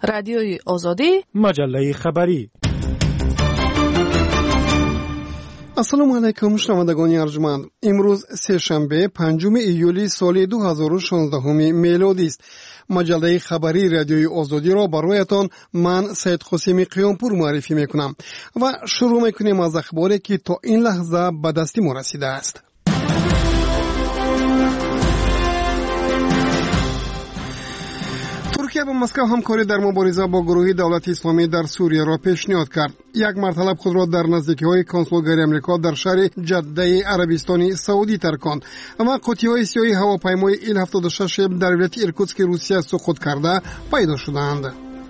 رادیوی آزادی، مجله خبری. السلام علیکم شنوندگان ارجمند. امروز سه شنبه 5 ایولی سال 2016 میلادی است. مجله خبری رادیوی آزادی را برایتان من سید قاسمی قیامپور معرفی میکنم و شروع میکنیم از اخباری که تا این لحظه به دست ما رسیده است. ترکیه با مسکو همکاری در مبارزه با گروه دولت اسلامی در سوریه را پیشنهاد کرد. یک مرتبه خود را در نزدیکی‌های کنسولگری آمریکا در شهر جده عربستان سعودی ترکاند و قطعه‌های سیاهی هواپیمای ایل-76 در ولایت ایرکوتسک روسیه سقوط کرده پیدا شدند.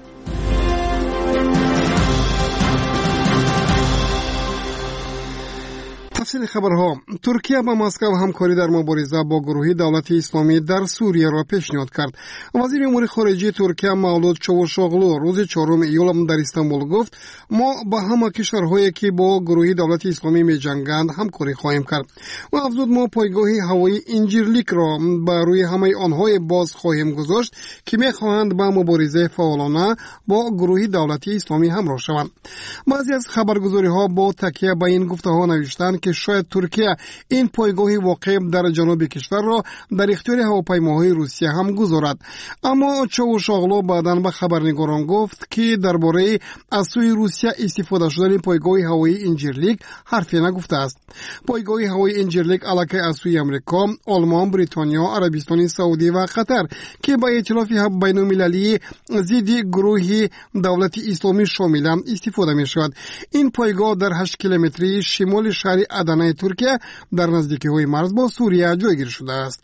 تفصیل خبرها. ترکیه با مسکو همکاری در مبارزه با گروه دولت اسلامی در سوریه را پیشنهاد کرد. وزیر امور خارجه ترکیه مولود چاوشوغلو روز 4 ایول در استانبول گفت ما با همه کشورهایی که با گروه دولت اسلامی می‌جنگند همکاری خواهیم کرد. و افزود ما پایگاه هوایی انجیرلیک را بر روی همه آنها باز خواهیم گذاشت که می‌خواهند با مبارزه فعالانه با گروه دولت اسلامی همراه شوند. بعضی از خبرگزاری‌ها با تکیه به این گفته‌ها نوشتند که شاید ترکیه این پایگاه واقع در جنوب کشور را در اختیار هواپیماهای روسیه هم گذارد. اما چاوشوغلو بعداً به خبرنگاران گفت که درباره از سوی روسیه استفاده شدن پایگاه هوایی انجیرلیک حرفی نگفته است. پایگاه هوایی انجیرلیک علاقه از سوی آمریکا، آلمان، بریتانیا، عربستان سعودی و قطر که با ائتلاف بین‌المللی ضد گروه دولت اسلامی شامل استفاده می‌شود. این پایگاه در 8 کیلومتری شمال شهر ادنای ترکیه در نزدیکی‌های مرز با سوریه جایگیر شده است.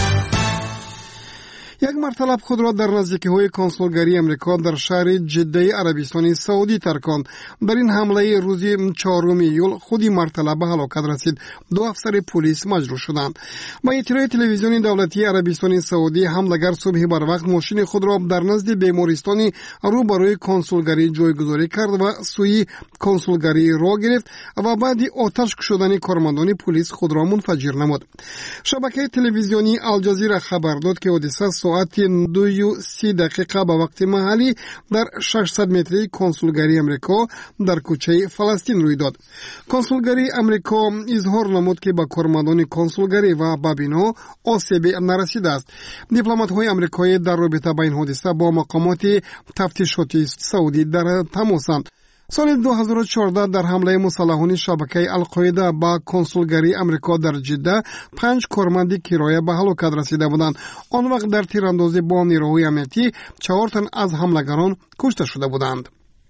یک مرتبه خود را در نزدیکی‌های کنسولگری آمریکا در شهر جده عربستان سعودی ترکاند. در این حمله روز 4 ایول خودی مرتبه به هلاکت رسید. 2 افسر پلیس مجروح شدند. با اطلاع تلویزیونی دولتی عربستان سعودی حمله‌گر صبح بر وقت ماشین خود را در نزد بیمارستان روبروی کنسولگری جایگذاری کرد و سوی کنسولگری را گرفت و بعد آتش کشیدن کارمندان پلیس خود را منفجر نمود. شبکه تلویزیونی الجزیره خبر داد که حادثه ساعت 2:30 به وقت محلی در 600 متری کنسولگری آمریکا در کوچه فلسطین روی داد. کنسولگری آمریکا اظهار نمود که با کارمندان کنسولگری و با بنا آسیب نرسیده است. دیپلمات‌های آمریکایی در رابطه با این حادثه با مقامات تفتیشاتی سعودی در تماسند. سال 2014 در حمله مسلحانه شبکه القاعده با کنسولگری آمریکا در جده 5 کارمند کرایه به هلاکت رسیده بودند. آن وقت در تیراندازی با نیروهای امنیتی 4 تن از حملگران کشته شده بودند.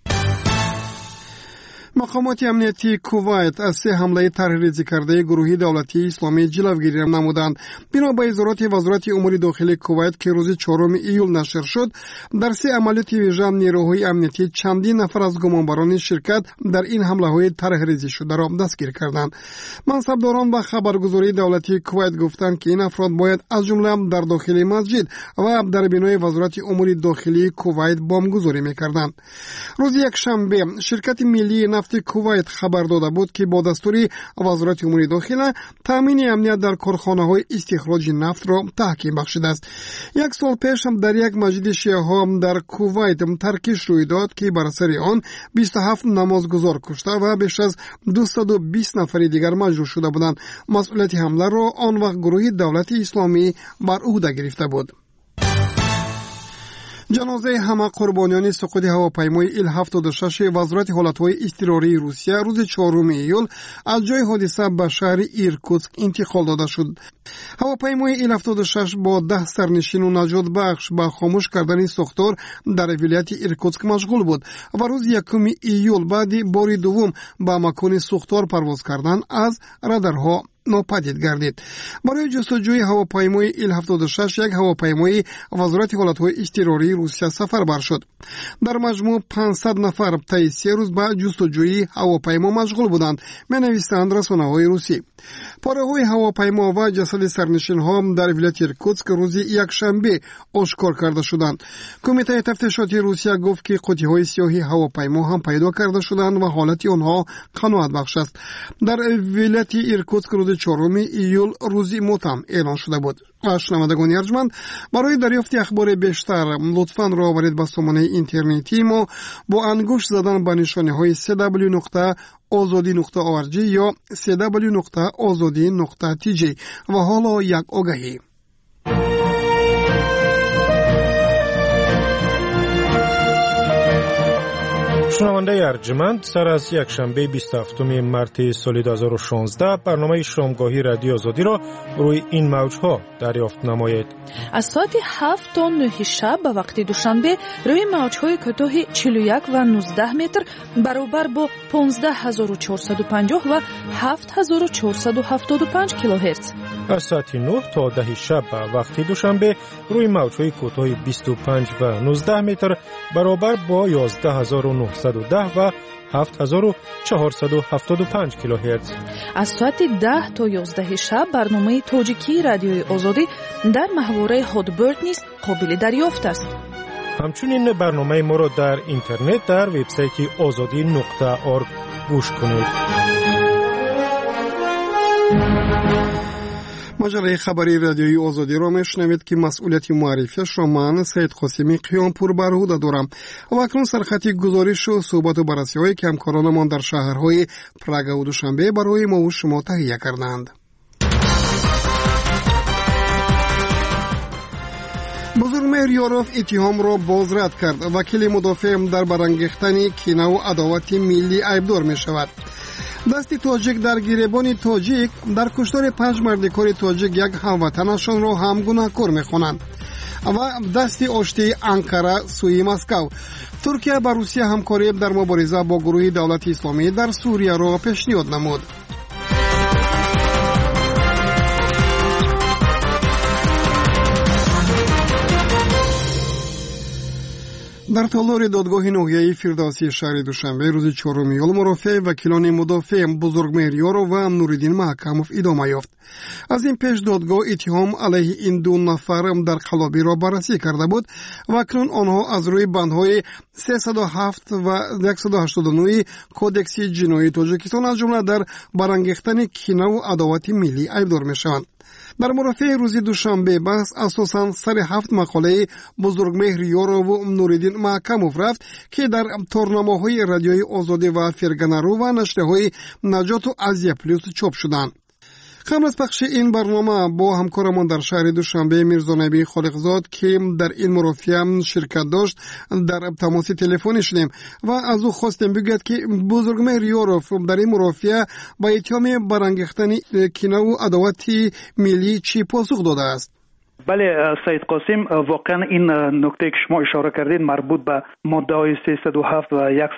مقامات امنیتی کویت از 3 حمله تروریستی کرده گروه دولتی اسلامی جلوگیری نمودند. بنا به اظهارات وزارت امور داخلی کویت که روز 4 ایول نشر شد، در 3 عملیات ویژه نیروهای امنیتی چندین نفر از گمانبران شرکت در این حمله‌های تروریستی شده را دستگیر کردند. منصبداران و خبرگزاری دولتی کویت گفتند که این افراد باید از جمله در داخل مسجد و در بنای وزارت امور داخلی کویت بمبگذاری می‌کردند. روز یکشنبه شرکت ملی نفت کویت خبر داده بود که با دستور وزارت امور داخله تامین امنیت در کارخانه‌های استخراج نفت را تحکیم بخشیده است. 1 سال پیش هم در یک مسجد شیعه ها در کویت ترکش روی داد که بر اثر آن 27 نمازگزار کشته و بیش از 220 نفر دیگر مجروح شده بودند. مسئولیت حمله را آن وقت گروه دولت اسلامی بر عهده گرفته بود. جنازه همه قربانیان سقوط هواپیمای ایل-76 وزارت حالتهای اضطراری روسیه روز 4 ایول از جای حادثه به شهر ایرکوتسک انتقال داده شد. هواپیمای ایل-76 با 10 سرنشین و نجات بخش به خاموش کردن ساختار در ولایت ایرکوتسک مشغول بود و روز 1 ایول بعد بار دوم به مکان ساختار پرواز کردن از رادارها ناپدید گردید. برای جستجوی هواپیمای ایل-76 یک هواپیمای وزارت حالتهای اضطراری روسیه سفربر شد. در مجموع 500 نفر طی 3 روز به جستجوی هواپیما مشغول بودند، می‌نویسند رسانه‌های روسی. پاره‌های هواپیما و جسد سرنشین‌ها در ولایت ایرکوتسک روز یکشنبه آشکار کرده شدند. کمیته تفتیشاتی روسیه گفت که قطعه‌های سیاهی هواپیما هم پیدا کرده شدند و حالت آنها قناعت بخش است. در ولایت ایرکوتسک روز روز 4 ایول روزی ماتم اعلان شده بود. شنوندگان ارجمند، برای دریافت اخبار بیشتر لطفاً راه برید به سامانه اینترنتی ما با انگشت زدن به نشانه های www.azadi.org یا www.azadi.tg. و حالا یک آگهی. شنونده ارجمند، سر از یک شنبه 27 مارس سال 2016 برنامه شامگاهی رادیو آزادی را روی این موجها دریافت نمایید. از ساعت 7 تا 9 شب به وقت دوشنبه روی موجهای کوتاه 41 و 19 متر برابر با 15450 و 7475 کیلوهرتز. از ساعت 9 تا 10 شب به وقت دوشنبه روی موجهای کوتاه 25 و 19 متر برابر با 11910 و 7475 کیلوهرتز. از ساعت 10 تا 11 شب برنامه تاجیکی رادیوی آزادی در محوره هادبرد نیز قابل دریافت است. همچنین برنامه ما را در اینترنت در وبسایت azadi.org گوش کنید. مجله خبری رادیوی آزادی را میشنوید که مسئولیت معرفیش را من سید قاسمی قیامپور بر عهده دارم. و اکنون سرخط گزارش و صحبت و بررسی‌های که همکارانمان در شهرهای پراگ و دوشنبه برای ما و شما تهیه کردند. بزرگمهر یاروف اتهام را بازرد کرد. وکیل مدافع در برانگیختن کینه و عداوت ملی عیبدار می شود. دست تاجیک در گریبان تاجیک در کشتار 5 مردکار تاجیک یک هموطنشان را هم گناهکار می‌خوانند. و دست آشتی انقره سوی مسکو. ترکیه با روسیه همکاری در مبارزه با گروه دولت اسلامی در سوریه را پیشنهاد نمود. در تالار دادگاه ناحیه‌ای فردوسی شهر دوشنبه روز 4 ایول مرافع وکیلان مدافع بزرگمهر یاروف و نوریدین محکموف ادامه یافت. از این پیش دادگاه اتهام علیه این دو نفر در قلابی را بررسی کرده بود و اکنون آنها از روی بندهای 307 و 189 کودکس جنایی تاجیکستان از جمله در برانگیختن کینه و عداوت ملی عیبدار می‌شوند. در مرافع روز دوشنبه بحث اساساً سر 7 مقاله بزرگمهر یاروف و نوریدین محکموف رفت که در تورنمه‌های رادیوی آزادی و فرگنرو و نشریه‌های نجات و آزیا پلیس چاپ شدند. قبل از پخش این برنامه با همکارمان در شهر دوشنبه میرزا نبی خالقزاد که در این مرافعه شرکت داشت در تماس تلفنی شدیم و از او خواستیم بگوید که بزرگمهر یاروف در این مرافعه با اتهام برانگیختن کینه و عداوت ملی چی پاسخ داده است؟ بله سید قاسم، واقعا این نکته که شما اشاره کردید مربوط به ماده‌های 307 و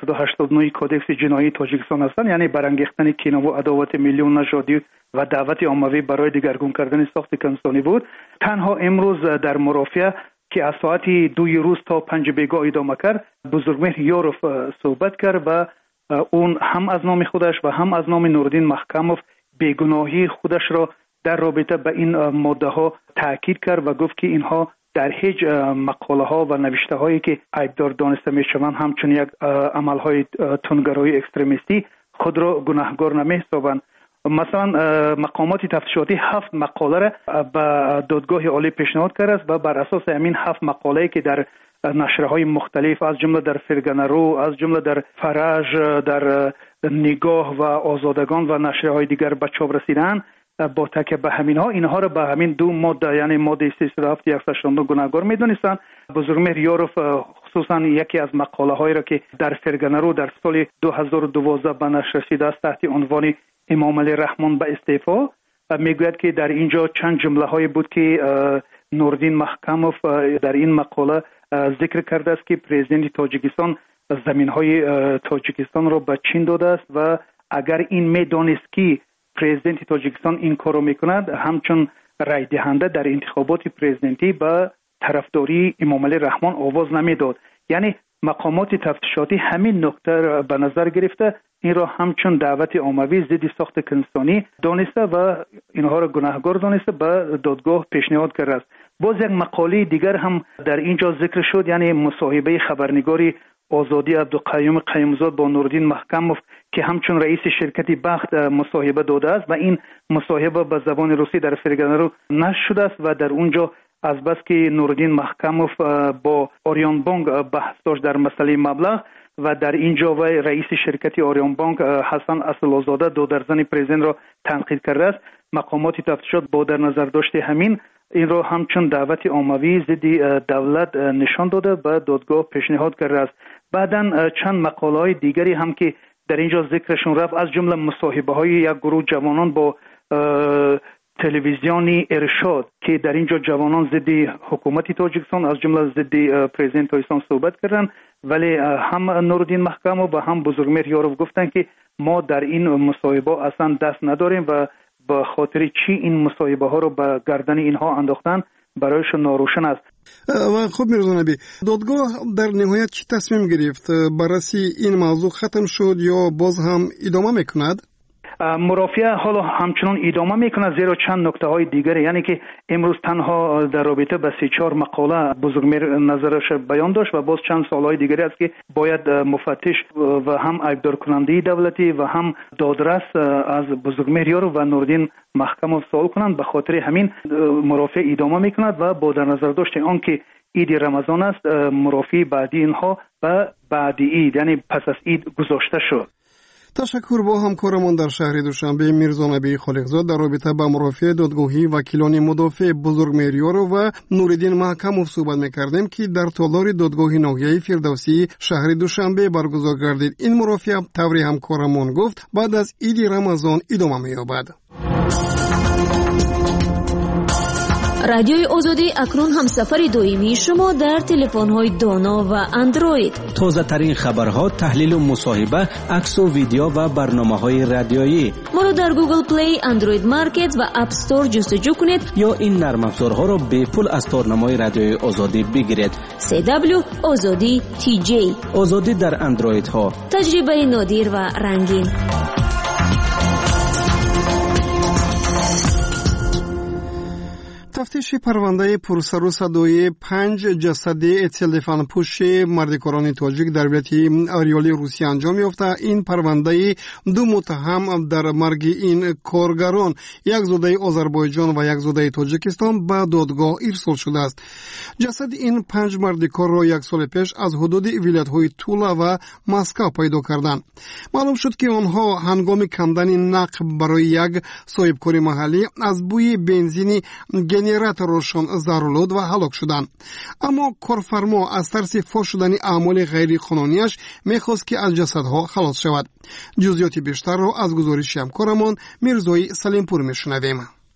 189 کودکس جنایی تاجیکستان هستند، یعنی برانگیختن کینه و عداوت ملی و نژادی و دعوت عمومی برای دگرگون کردن ساخت انسانی بود. تنها امروز در مرافعه که از ساعت 2 روز تا 5 بیگاه ادامه کرد، بزرگمهر یاروف صحبت کرد و اون هم از نام خودش و هم از نام نوریدین محکموف بیگناهی خودش را در رابطه به این ماده ها تاکید کرد و گفت که اینها در هیچ مقاله ها و نوشته هایی که عیبدار دانسته می شوند همچون یک عمل های تندگرایی اکستریمیستی خود را گناهکار نمی حسابند. مثلا مقامات تفتیشاتی 7 مقاله را به دادگاه عالی پیشنهاد کرده است و بر اساس همین 7 مقاله که در نشرهای مختلف از جمله در فرگنرو، از جمله در فرج، در نگاه و آزادگان و نشرهای دیگر به چاپ رسیدن، با تکیه به همینها اینها را به همین دو ماده یعنی ماده 307 189 گناهکار می‌دانستند. بزرگمهر یاروف خصوصا یکی از مقاله هایی را که در فرگنرو در سال 2012 به نشر رسیده است تحت عنوان امام علی رحمان به استعفا میگوید که در اینجا چند جمله هایی بود که نوریدین محکموف در این مقاله ذکر کرده است که پرزیدنت تاجیکستان زمین های تاجیکستان را به چین داده است و اگر این میدانست که پرزیدنت تاجیکستان این کارو میکند همچون رای دهنده در انتخابات پرزیدنتی به طرفداری امام علی رحمان آواز نمیداد. یعنی مقامات تفتیشاتی همین نکته را به نظر گرفته این را همچون دعوت عمومی ضد ساخت کنستانی دانسته و اینها را گناهکار دانسته به دادگاه پیشنهاد کرده است. باز یک مقاله دیگر هم در اینجا ذکر شد، یعنی مصاحبه خبرنگاری آزادی عبدالقیوم قیومزاد با نورالدین محکموف که همچون رئیس شرکت بخت مصاحبه داده است و این مصاحبه به زبان روسی در فرگانه رو نشر شده است و در اونجا از بس که نورالدین محکموف با آریان بانک بحث داشت در مسئله مبلغ و در اینجا و رئیس شرکت آریان بانک حسن اسدالله دو درزن پرزیدنت را تنقید کرده است. مقامات تفتیشات با در نظر داشته همین این را همچون دعوت عمومی ضد دولت نشان داده به دادگاه پیشنهاد کرده است. بعداً چند مقاله‌های دیگری هم که در اینجا ذکرشون رفت از جمله مصاحبه‌های یک گروه جوانان با تلویزیونی ارشاد که در اینجا جوانان ضد حکومت تاجیکستان از جمله ضد پرزیدنت تاجیکستان صحبت کردند، ولی هم نورالدین محکموف و هم بزرگمهر یاروف گفتند که ما در این مصاحبه اصلا دست نداریم و به خاطر چی این مصاحبه ها رو به گردن اینها انداختن برایشون ناروشن است. خب میرزا نبی، دادگاه در نهایت چی تصمیم گرفت؟ بررسی این موضوع ختم شد یا باز هم ادامه میکند؟ مرافعه حالا همچنان ادامه میکنه، زیرا چند نکته های دیگری، یعنی که امروز تنها در رابطه به 3-4 مقاله بزرگمهر نظرش بیان داشت و باز چند سوالهای دیگری است که باید مفتش و هم ایبدار کننده دولتی و هم دادرس از بزرگمهر یاروف و نورالدین محکموف سوال کنند. به خاطر همین مرافعه ادامه میکند و با در نظر داشته آنکه عید رمضان است، مرافعه بعدی اینها و بعدی عید یعنی پس از عید گذاشته شد. تشکر. با همکارمان در شهر دوشنبه میرزا نبی خالقزاد در رابطه با مرافع دادگاهی وکیلان مدافع بزرگمهر یاروف و نورالدین محکموف صحبت می‌کردیم که در تالار دادگاه ناحیه فردوسی شهر دوشنبه برگزار گردید. این مرافع طوری همکارمان گفت بعد از عید رمضان ادامه می‌یابد. رادیوی آزادی اکنون همسفر دائمی شما در تلفن‌های دانا و اندروید. تازه ترین خبرها، تحلیل و مصاحبه، عکس و ویدیو و برنامه‌های رادیویی. ما رو در گوگل پلی، اندروید مارکت و اپ استور جستجو کنید یا این نرم افزارها را به پول از تارنمای رادیوی آزادی بگیرید. CW آزادی TJ. آزادی در اندروید ها. تجربه نادر و رنگین. تفتیش پرونده پرسر و صدای 5 جسد اتلفان پوش مردکاران تاجیک در ولایت اریال روسیه انجام یافته. این پرونده 2 متهم در مرگ این کارگران، یک زاده آذربایجان و یک زاده تاجیکستان، به دادگاه ارسال شده است. جسد این 5 مردکار را 1 سال پیش از حدود ولایت‌های تولا و مسکو پیدا کردند. معلوم شد که آنها هنگام کندن نقب برای یک صاحبکار محلی از بوی بنزین جنراتور روشن ضرورت و هلاک شدند. اما کارفرما از ترس فاش شدن اعمال غیر قانونیش میخواست که از جسدها خلاص شود. جزئیات بیشتر را از گزارش همکارمان میرزای سلیمپور میشنویم.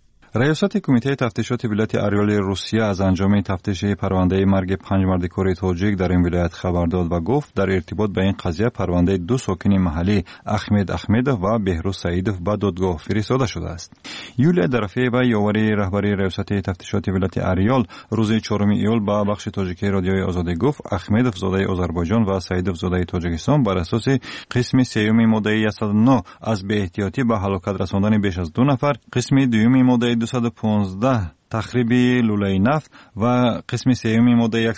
ریاست کمیته تفتیشات ولایت اریال روسیه از انجام تفتیش پرونده مرگ 5 مردکار تاجیک در این ولایت خبر داد و گفت در ارتباط با این قضیه پرونده 2 ساکن محلی احمد احمدوف و بهروز سعیدوف به دادگاه فرستاده شده است. یولیا درفیوا یاوری رهبری ریاست تفتیشات ولایت اریال روز 4 ایول با بخش تاجیکی رادیوی آزادی گفت احمدوف زاده آذربایجان و سعیدوف زاده تاجیکستان بر اساس قسم 3 ماده 109 از بی‌احتیاطی به هلاکت رساندن بیش از 2 نفر، قسم 2 ماده 215 تخریب لوله نفت و قسم 3 ماده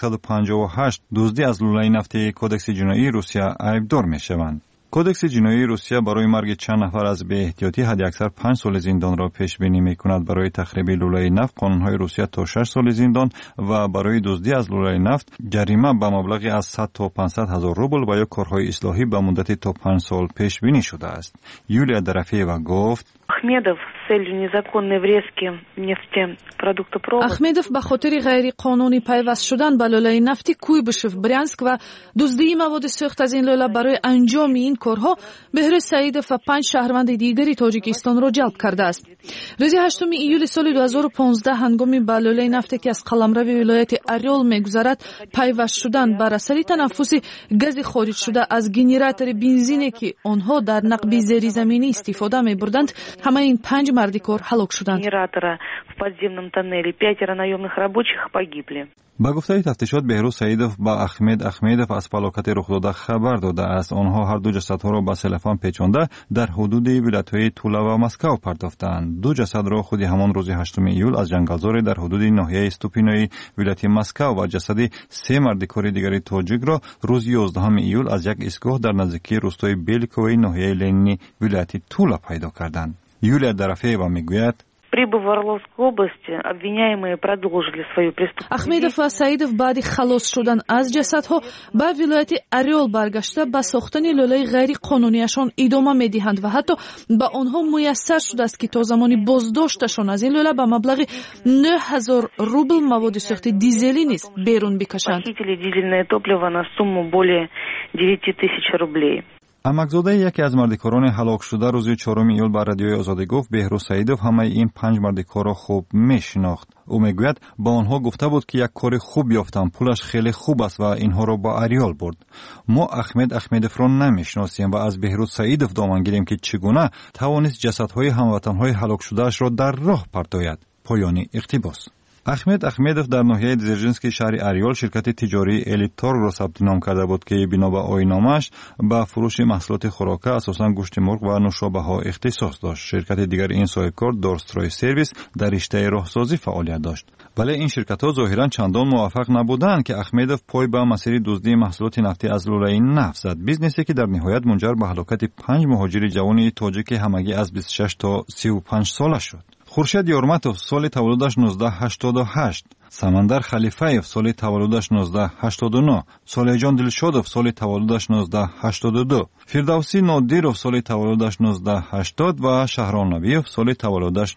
158 دزدی از لوله نفتی کدکس جنایی روسیه ایبدار می‌شوند. کدکس جنایی روسیه برای مرگ چند نفر از بی‌احتیاطی حداکثر 5 سال زندان را پیش بینی می‌کند. برای تخریب لوله نفت قانون‌های روسیه تا 6 سال زندان و برای دزدی از لوله نفت جریمه به مبلغی از 100 تا 500 هزار روبل و یا کارهای اصلاحی به مدت تا 5 سال پیش بینی شده است. یولیا درفیوا گفت Ахмедов с целью незаконной врезки нефтепродуктопровода. احمدوف به خاطر غیر قانونی پیوست شدن به لوله نفتی کویبشف برянسک و دزدی مواد سوخت از این لوله برای انجام این کارها بهروز سعیدوف و 5 شهروند دیگری تاجیکستان را جلب کرده است. روز 8 ایول سال 2015 هنگامی به لوله نفتی که از قلمرو ولایت اریال میگذرد پیوست شدن بر اثر تنفس گاز خارج شده از گنراتور بنزینی که آنها در نقب زیرزمینی استفاده می‌بردند، همه این 5 марди кор ҳалок шуданд. Генератора в подземном тоннеле 5 наемных рабочих погибли. با گفته تفتیشات بهروز سعیدов با احمد احمدов از فلاکت رخ داده خبر داده است. آنها هر دو جسدها را با سلفان پیچانده در حدود ولایت‌های تولا و مسکو پرداختند. دو جسد را خود همان روز 8 ایول از جنگلزار در حدود ناحیه استوپینوی ولایت مسکو و جسد سه مرد کره دیگر تاجیک را روز 11 ایول از یک ایستگاه در نزدیکی روستای بیلکوی ناحیه لنی ولایت تولا پیدا کردند. یولیا درافیeva میگوید Прибыв в Орловской области, обвиняемые продолжили свою преступную Ахмедов ва Саидов баъди халос шудан аз ҷасадҳо ба вилояти Орел баргашта ба сохтани лӯлаи ғайриқонунияшон идома медиҳанд ва ҳатто ба онҳо муяссар шудааст ки то замони боздошташон аз ин лӯла ба маблағи 9000 рубл маводи сӯхти дизелӣ низ берун бикашанд. Похитили дизельное топливо на сумму более 9000 рублей. амакзода яке аз мардикорон ҳалок шуда рӯзи 4 июл ба радиои озодӣ гуфт беҳрӯз саидов ҳамаи ин 5 мардикорро хуб мешинохт. ӯ мегӯяд ба онҳо гуфта буд ки як кори хуб ёфтам, пулаш хеле хуб аст ва инҳоро ба Орел бурд. мо Ахмед Ахмедовро намешиносем ва аз беҳрӯз саидов доман гирем ки чӣ гуна тавонист ҷасадҳои ҳамватанҳои ҳалокшудаашро дар роҳ партояд. поёни иқтибос. احمد احمدов در ناحیه дзержинский شهر اریول شرکت تجاری الیتور را ثبت نام کرده بود که بنا به آیین‌نامه‌اش با فروش محصولات خوراکی اساساً گوشت مرغ و نوشابه‌ها اختصاص داشت. شرکت دیگر این صاحبکار دارستروی سرویس در رشته راهسازی فعالیت داشت. ولی این شرکت‌ها ظاهراً چندان موفق نبودند که احمدov پای به مسیر دزدی محصولات نفتی از لوله‌ای نفت زد. بیزنسی که در نهایت منجر به هلاکت 5 مهاجر جوان تاجیک همگی از 26 تا 35 ساله شد. خورشید یورماتوف سال تولدش 1988، سمندر خلیفه‌یف سال تولدش 1989، صالحجان دلشادوف سال تولدش 1982، فردوسی نادیروف سال تولدش 1980 و شهرام نبیوف سال تولدش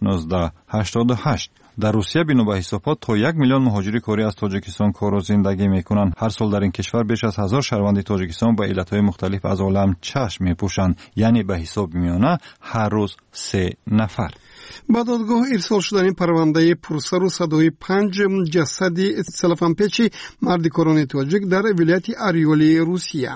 1988. در روسیه بنا به حسابات تا 1 میلیون مهاجر کاری از تاجیکستان کار و زندگی میکنند. هر سال در این کشور بیش از 1000 شهروند تاجیکستان با علتهای مختلف از عالم چشم میپوشند، یعنی به حساب میانه هر روز 3 نفر. ба додгоҳ ирсол шудани парвандаи пурсару садои 5 ҷасади целлофанпечи марди корони тоҷик дар вилояти Орёли Русия.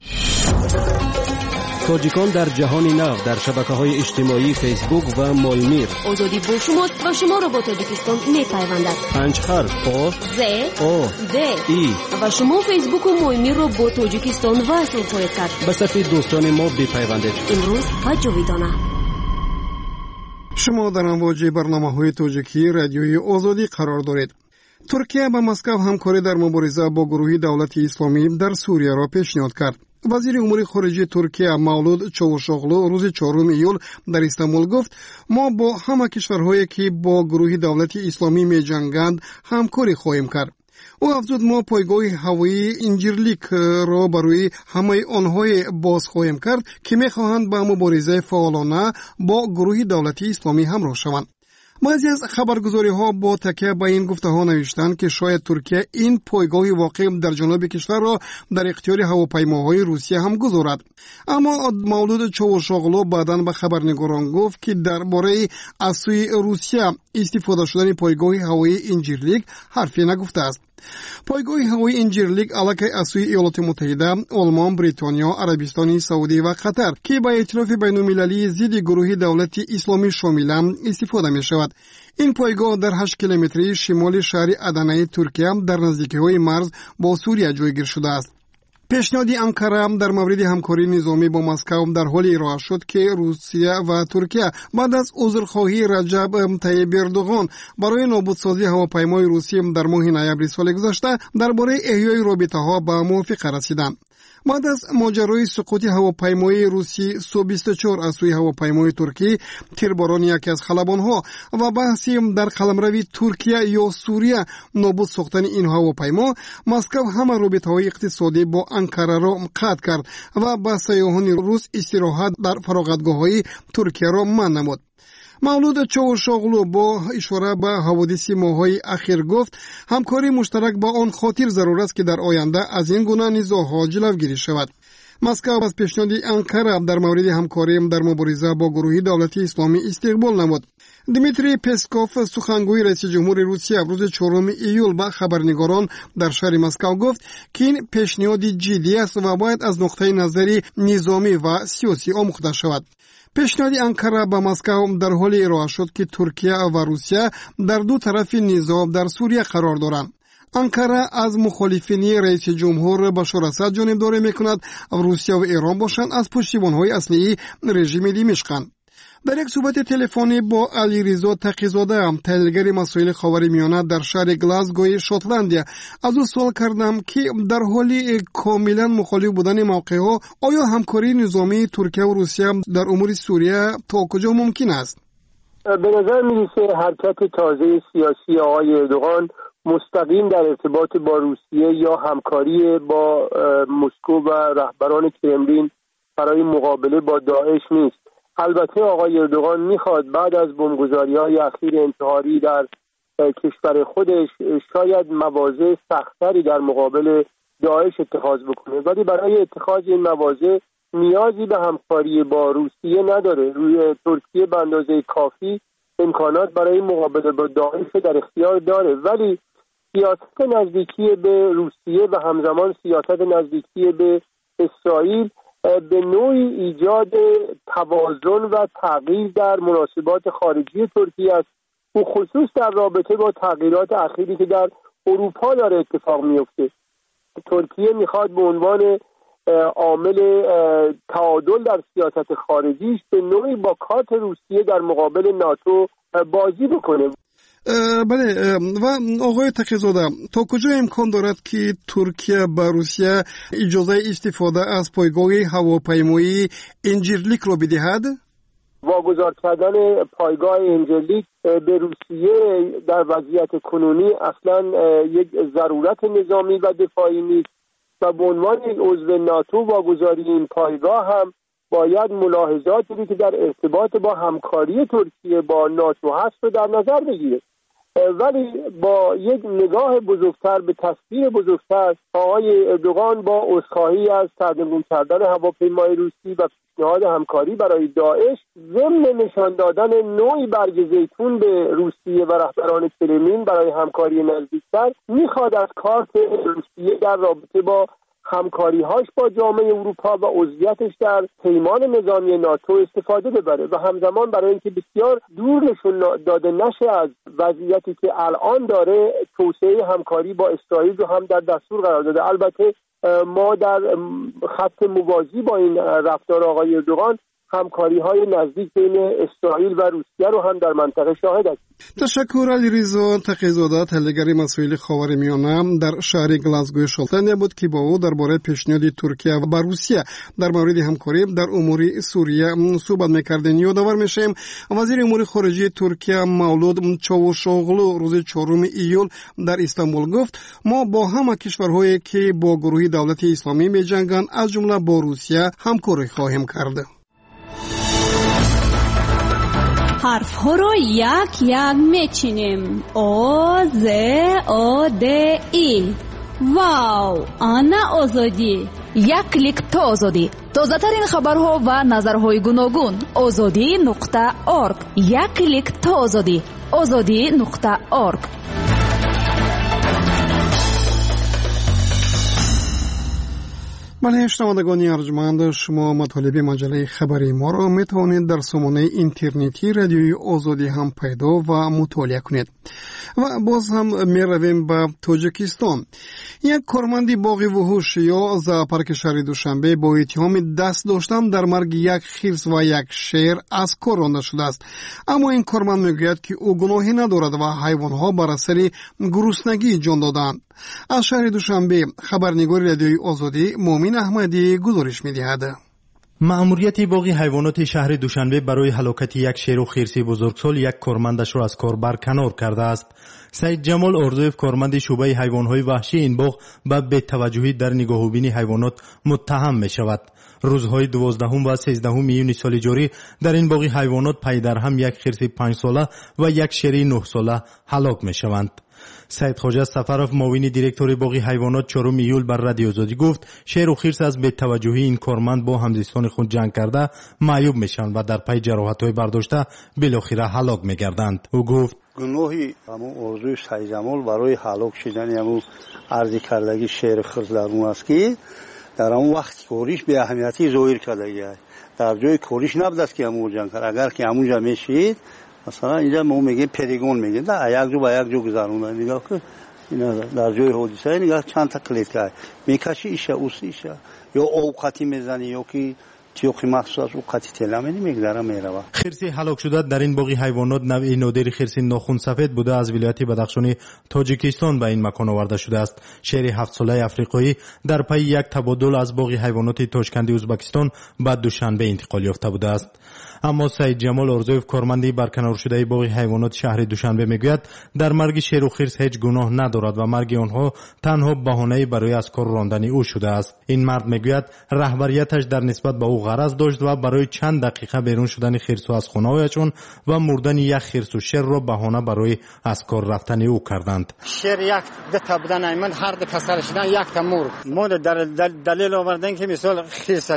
تاجیکان در جهان نو در شبکه‌های اجتماعی فیسبوک و مولمیر. آزادی با شماست و شما را با تاجیکستان می‌پیوندد. 5 حرف آ ز آ د ای و شما فیسبوک و مولمیر را با تاجیکستان وصل خواهید کرد. به صف دوستان ما بپیوندید. امروز و جاویدانه. شما در امواج برنامه‌های توجیکی رادیوی آزادی قرار دارید. ترکیه با مسکو همکاری در مبارزه با گروه دولت اسلامی در سوریه را پیشنهاد کرد. وزیر امور خارجه ترکیه مولود چاوشاغلو روز 4 ایول در استانبول گفت ما با همه کشورهایی که با گروه دولت اسلامی می‌جنگند همکاری خواهیم کرد. او افزود ما پایگاه هوایی اینجیرلیک را برای همه آنهای باز خواهیم کرد که می‌خواهند با مبارزه فعالانه با گروه دولت اسلامی همراه شوند. بعضی از خبرگزاری‌ها با تکیه به این گفته‌ها نوشتند که شاید ترکیه این پایگاه واقع در جنوب کشور را در اختیار هواپیماهای روسیه هم گذارد. اما مولود چاوشاغلو بعداً به خبرنگاران گفت که درباره از سوی روسیه استفاده شدن پایگاه هوایی اینجیرلیک حرفی نگفته است. پایگاه هوایی اینجیرلیک علاقه از سوی ایالات متحده، آلمان، بریتانیا، عربستان سعودی و قطر که با ائتلاف بین‌المللی ضد گروه دولت اسلامی شامل استفاده می شود. این پایگاه در 8 کیلومتری شمال شهر ادنه ترکیه در نزدیکی‌های مرز با سوریه جایگیر شده است. پیشنهاد انقره در مورد همکاری نظامی با مسکو در حال ارائه شد که روسیه و ترکیه بعد از عذرخواهی رجب طیب اردوغان برای نابودسازی هواپیمای روسی در ماه نوامبر سال گذشته درباره احیای رابطه‌ها به موافقه رسیدند. بعد از ماجرای سقوط هواپیمای روسی سو-24 از سوی هواپیمای ترکی، تیرباران یکی از خلبانها و بحثی در قلمرو ترکیه یا سوریه نابود ساختن این هواپیما، مسکو همه رابطه‌های اقتصادی با انقره را قطع کرد و به سیاحان روس استراحت در فراغتگاه‌های ترکیه را منع نمود. مولود چاوشاغلو با اشاره به حوادث ماه‌های اخیر گفت همکاری مشترک با آن خاطر ضرور است که در آینده از این گونه نزاع‌ها جلوگیری شود. مسکو از پیشنهاد انقره در مورد همکاری در مبارزه با گروه دولت اسلامی استقبال نمود. دیمیتری پسکوف سخنگوی رئیس جمهور روسیه روز 4 ایول به خبرنگاران در شهر مسکو گفت که این پیشنهاد جدی است و باید از نقطه نظری نظامی و سیاسی آموخته شود. پیشنهاد انقره به مسکو در حال ارائه شد که ترکیه و روسیه در دو طرف نزاع در سوریه قرار دارند. انقره از مخالفین رئیس جمهور بشار اسد جانبداری میکند و روسیه و ایران باشند از پشتیبان‌های اصلی رژیم دمشقند. در یک صحبت تلفنی با علیرضا تقی‌زاده، تحلیلگر مسائل خاورمیانه در شهر گلاسگوی شوتلندیا، از او سوال کردم که در حالی کاملا مخالف بودن موقعها آیا همکاری نظامی ترکیه و روسیه در امور سوریه تا کجا ممکن است؟ به نظر می‌رسه حرکت تازه سیاسی آقای اردوغان مستقیم در ارتباط با روسیه یا همکاری با مسکو و رهبران کرملین برای مقابله با داعش نیست. البته آقای اردوغان میخواد بعد از بمبگذاری‌های اخیر انتحاری در کشور خودش شاید مواضع سخت‌تری در مقابل داعش اتخاذ بکنه، ولی برای اتخاذ این مواضع نیازی به همکاری با روسیه نداره. روی ترکیه به اندازه کافی امکانات برای مقابله با داعش در اختیار داره، ولی سیاست نزدیکی به روسیه و همزمان سیاست نزدیکی به اسرائیل به نوعی ایجاد توازن و تغییر در مناسبات خارجی ترکیه است، و خصوص در رابطه با تغییرات اخیری که در اروپا داره اتفاق میفته. ترکیه میخواد به عنوان عامل تعادل در سیاست خارجیش به نوعی با کارت روسیه در مقابل ناتو بازی بکنه. بله، و آقای تقی‌زاده، تا کجا امکان دارد که ترکیه به روسیه اجازه استفاده از پایگاه هواپیمایی انجرلیک را بدهد؟ واگذار کردن پایگاه انجرلیک به روسیه در وضعیت کنونی اصلا یک ضرورت نظامی و دفاعی نیست و به عنوان یک عضو ناتو واگذاری این پایگاه هم باید ملاحظاتی که در ارتباط با همکاری ترکیه با ناتو هست رو در نظر بگیره. ولی با یک نگاه بزرگتر به تصویر بزرگتر، آقای اردوغان با عذرخواهی از سردرگم کردن هواپیمای روسی و پیشنهاد همکاری برای داعش ضمن نشان دادن نوعی برگ زیتون به روسیه و رهبران کرملین برای همکاری نزدیکتر میخواد از کارت روسیه در رابطه با همکاری‌هاش با جامعه اروپا و عضویتش در پیمان نظامی ناتو استفاده ببره و همزمان برای اینکه بسیار دور نشون داده نشه از وضعیتی که الان داره توسعه همکاری با اسرائیل رو هم در دستور قرار داده. البته ما در خط موازی با این رفتار آقای اردوغان همکاری‌های نزدیک بین اسرائیل و روسیه رو هم در منطقه شاهد هستیم. تشکر علیرضا تقی‌زاده، تحلیلگر مسائل خاورمیانه در شهر گلاسگوی شوتلندیا بود که با او درباره پیشنهاد ترکیه و روسیه در مورد همکاری در امور سوریه صحبت می‌کردیم. یادآور می‌شیم وزیر امور خارجه ترکیه مولود چاوشوغلو روز 4 ایول در استانبول گفت ما با همه کشورهایی که با گروه دولت اسلامی می‌جنگند از جمله با روسیه همکاری خواهیم کرد. حرف ها رو یک یک میچینیم. او ز او د ای. واو، آنا آزادی. یک کلیک تا آزادی. تازه ترین خبرها و نظرهای گوناگون. azadi.org. یک کلیک تا آزادی. azadi.org. بله شنوندگان ارجمند، شما مطالب مجله خبری ما را می توانید در سامانه اینترنتی رادیوی آزادی هم پیدا و مطالعه کنید. و باز هم می رویم به تاجیکستان. یک کارمند باغ وحوش یا زاپارک شهر دوشنبه با اتهام دست داشتن در مرگ یک خرس و یک شیر از کار رانده شده است. اما این کارمند میگوید که او گناهی ندارد و حیوانها بر اثر گرسنگی جان دادند. از شهر دوشنبه خبرنگار رادیوی آزادی مومن احمدی گزارش می‌دهد. مأموریت باغ حیوانات شهر دوشنبه برای هلاکت یک شیر و خرس بزرگسال یک کارمندش را از کار برکنار کرده است. سید جمال اردویف، کارمند شعبه حیوانات وحشی این باغ، به بی‌توجهی در نگاهوبین حیوانات متهم می شود. روزهای 12 و 13 میون سال جاری در این باغ حیوانات پی در هم یک خرس 5 ساله و یک شیر 9 ساله هلاک می شوند. سید خواجه سفرов معاون دیرکتور باغ حیوانات 4 ایول بر رادیو آزادی گفت شیر و خرس از بی‌توجهی این کارمند با همزیستان خود جنگ کرده معیوب میشن و در پی جراحت‌های برداشته بالاخره هلاک میگردند. او گفت گناهی همون آرزوی سید جمال برای هلاک شدن همون عرض کردگی شیر خرس در اون است که در اون وقت کاریش به اهمیتی ظاهر کردگی است. در جای کاریش نبود است که همون جنگ کرد. اگر که همونجا میشید مثلا اینجا ما میگیم پریگون میگیم در یک جو با یک جو گذروندن. نگاه که اینا در جای حادثه نگاه چند تا کلیت کرد میکشی ایشه اوسیشه یا اوقاتی میزنی یا که تیوخی مخصوص اوقاتی تلمه نمیگذاره میره. خرس هلاک شده در این باغ حیوانات نوع نادر خرس ناخن سفید بوده از ولایت بدخشان تاجیکستان به این مکان آورده شده است. شیر 7 ساله افریقایی در پی یک تبادل از باغ حیوانات تاشکند ازبکستان به دوشنبه انتقال یافته بوده است. اما سید جمال ارزویف کارمند برکنار شده باغ حیوانات شهر دوشنبه میگوید در مرگ شیر و خرس هیچ گناه ندارد و مرگ آنها تنها بهانه برای از کار راندن او شده است. این مرد میگوید رهبریتش در نسبت به او غرض داشت و برای چند دقیقه بیرون شدن خرس از خانه‌هایشان و مردن یک خرس و شیر را بهانه برای از کار رفتن او کردند. شیر یک دتا بودن من هر دو کسر شدن یک تا مرد. ما در دلیل آوردن که مثال خرس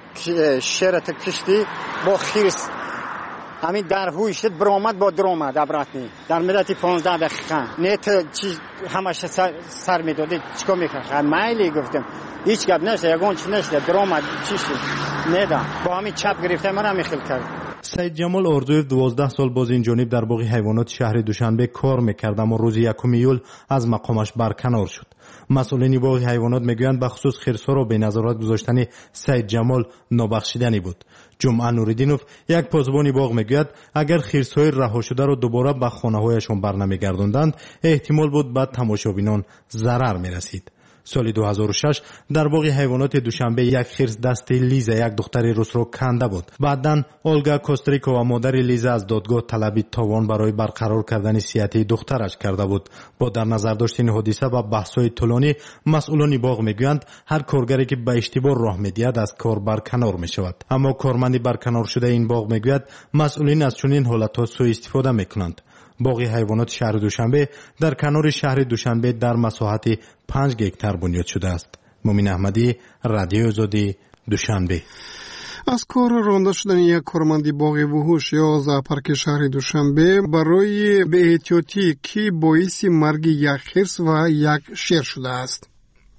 شیرت کشتی با خرس همین در هوی شد برآمد با درآمد ابراتنی در مدت 15 دقیقه نه تو چی همش سر میدادی چیکار میکرد مایلی گفتم هیچ گپ نشه یگون چی نشه درآمد چی شد ندا با همین چپ گرفته منم میخیل کرد. سید جمال اردویف 12 سال باز این جانب در باغ حیوانات شهر دوشنبه کار میکرد اما روز 1 ایول از مقامش برکنار شد. مسئولین باغ حیوانات میگویند بخصوص خرس‌ها را به نظارت گذاشتن سید جمال نابخشیدنی بود. جمعه نوریدینوف یک پاسبان باغ میگوید اگر خرس‌های رها شده را دوباره به خانه‌هایشان برنمیگرداندند احتمال بود به تماشابینان ضرر میرسید. سال 2006 در باغ حیوانات دوشنبه یک خرس دست لیزا یک دختر روس را کنده بود. بعداً اولگا کوستریکووا مادر لیزا از دادگاه طلب تاوان برای برقرار کردن صحت دخترش کرده بود. با در نظر داشتن حادثه و بحث‌های طولانی مسئولان باغ میگویند هر کارگری که به اشتباه راه میدهد از کار برکنار میشود. اما کارمند برکنار شده این باغ میگوید مسئولین از چنین حالت‌ها سوء استفاده میکنند. باغ حیوانات شهر دوشنبه در کنار شهر دوشنبه در مساحت 5 هکتار بنیاد شده است. مومن احمدی، رادیو آزادی، دوشنبه. از کار رانده شدن یک کارمند باغ وحوش یا زاپارک شهر دوشنبه برای بی‌احتیاطی که باعث مرگ یک خرس و یک شیر شده است.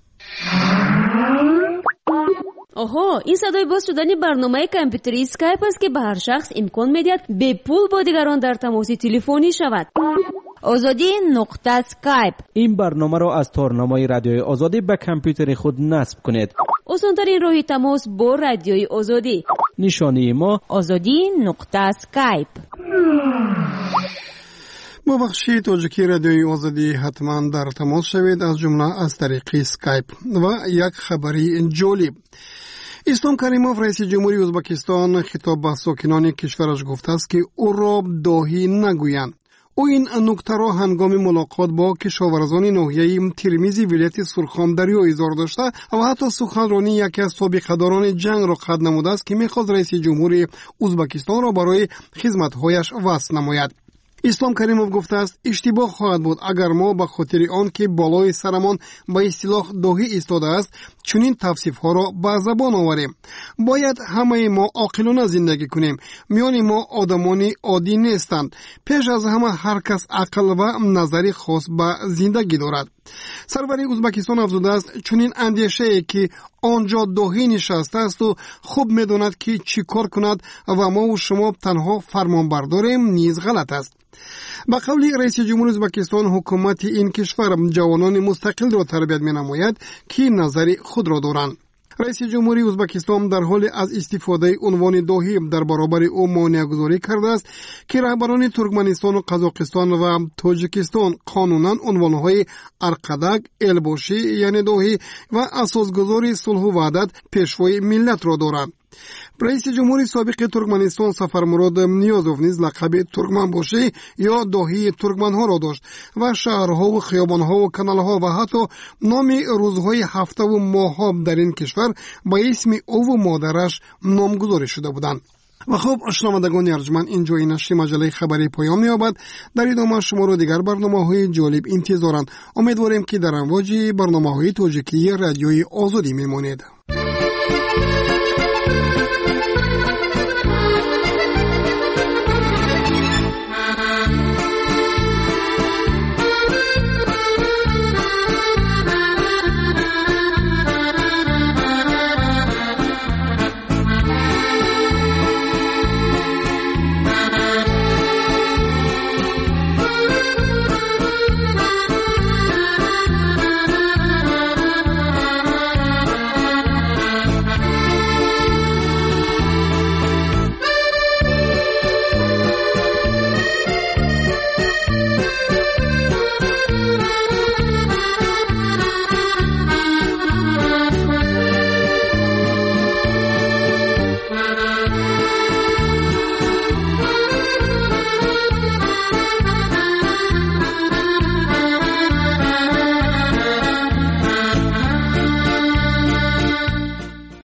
آها این صدای باز شدن برنامه کامپیوتری اسکایپ است که به هر شخص امکان میدهد به پول با دیگران در تماس تلفنی شود. آزادی نقطه اسکایپ. این برنامه را از تارنامه رادیوی آزادی به کامپیوتر خود نصب کنید. آسان‌ترین راه تماس با رادیوی آزادی. نشانی ما آزادی نقطه اسکایپ. با بخش تاجیکی رادیوی آزادی حتما در تماس شوید از جمله از طریق اسکایپ. و یک خبری جالب. اسلام کریموف رئیس جمهوری ازبکستان خطاب به ساکنان کشورش گفته است که او را داهی نگویند. او این نکته را هنگام ملاقات با کشاورزان ناحیه ترمیز ولایت سرخام دریا اظهار داشته و حتی سخنرانی یکی از سابقه‌داران جنگ را قد نموده است که می‌خواست رئیس جمهوری ازبکستان را برای خدمت‌هایش وصل نماید. اسلام کریموف گفته است اشتباه خواهد بود اگر ما به خاطر آن که بالای سرمان به اصطلاح داهی ایستاده است چنین توصیف‌ها را به زبان آوریم. باید همه ما عاقلانه زندگی کنیم. میان ما آدمان عادی نیستند. پیش از همه هر کس عقل و نظری خاص به زندگی دارد. سروری ازبکستان افزوده است چنین اندیشه‌ای که آنجا داهی نشسته است و خوب می‌داند که چی کار کند و ما و شما تنها فرمانبرداریم نیز غلط است. با قول رئیس جمهور ازبکستان حکومت این کشور جوانان مستقل را تربیت می‌نماید که نظری خود را دارند. رئیس جمهوری ازبکستان در حال از استفاده عنوان داهی در برابر او مانع‌گذاری کرده است که رهبران ترکمنستان و قزاقستان و تاجیکستان قانونا عنوان‌های ارقدک، الباشی یعنی داهی و اساسگذار صلح و وحدت پیشوای ملت را دارند. رئیس جمهوری سابق ترکمنستان سفرمراد نیازوف نیز لقب ترکمنباشی یا داهی ترکمنها را داشت و شهرها و خیابانها و کانالها و حتی نام روزهای هفته و ماهها در این کشور با اسم او و مادرش نامگذاری شده بودند. و خب شنوندگان ارجمند، اینجا این نشر مجله خبری پایان می‌یابد. در ادامه شما را دیگر برنامه‌های جالب انتظارند. امیدواریم که در امواج برنامه‌های توجیکی رادیوی آزادی میمانید.